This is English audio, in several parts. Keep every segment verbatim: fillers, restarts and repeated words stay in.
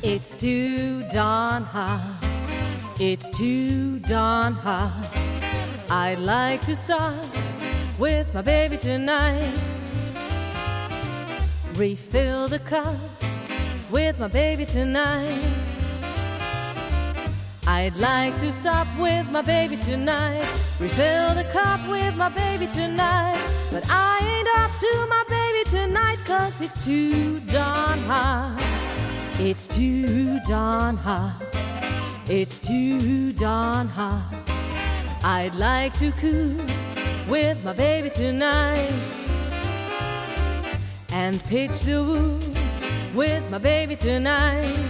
It's too darn hot. It's too darn hot. I'd like to sup with my baby tonight. Refill the cup with my baby tonight. I'd like to sup with my baby tonight. Refill the cup with my baby tonight. But I ain't up to my baby tonight, 'cause it's too darn hot. It's too darn hot. It's too darn hot. I'd like to cool with my baby tonight and pitch the woo with my baby tonight.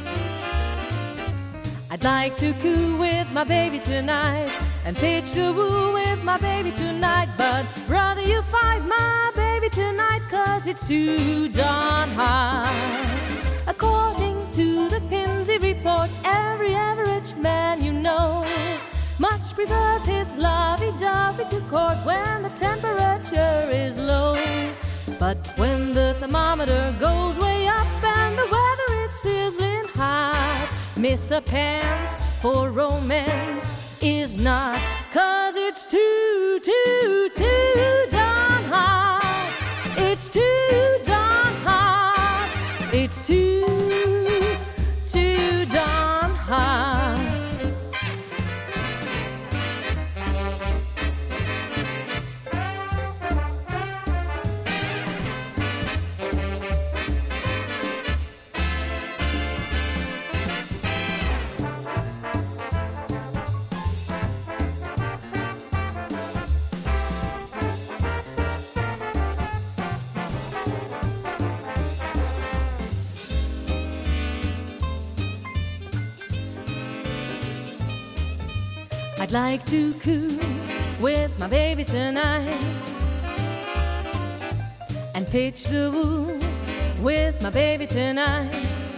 I'd like to coo with my baby tonight and pitch the woo with my baby tonight. But brother, you fight my baby tonight, 'cause it's too darn hot. According to the Kinsey report, every average man you know much prefers his lovey-dovey to court when the temperature is low. But when the thermometer goes way up and the weather is sizzling hot, Mister Pants for romance is not, 'cause it's too, too, too darn hot. It's too darn hot. It's too, too darn hot. I'd like to coo with my baby tonight and pitch the woo with my baby tonight.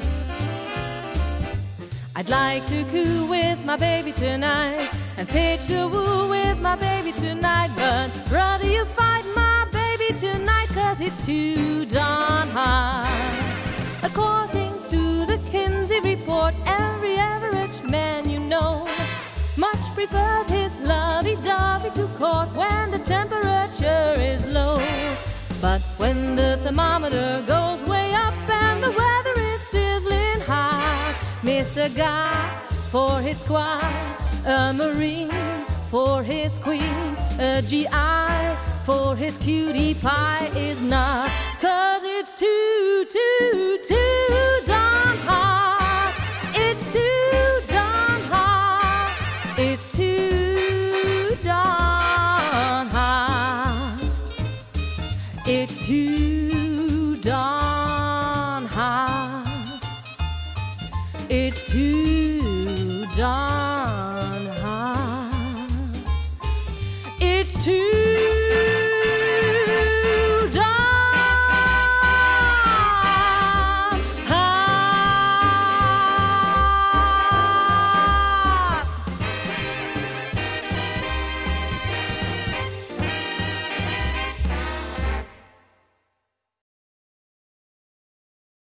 I'd like to coo with my baby tonight and pitch the woo with my baby tonight. But brother, you fight my baby tonight, 'cause it's too darn hot. According to the Kinsey report, every average man you know much prefers his lovey-dovey to court when the temperature is low. But when the thermometer goes way up and the weather is sizzling hot, Mister Guy for his squire, a Marine for his queen, a G I for his cutie pie is not, 'cause it's too, too, too darn hot. It's too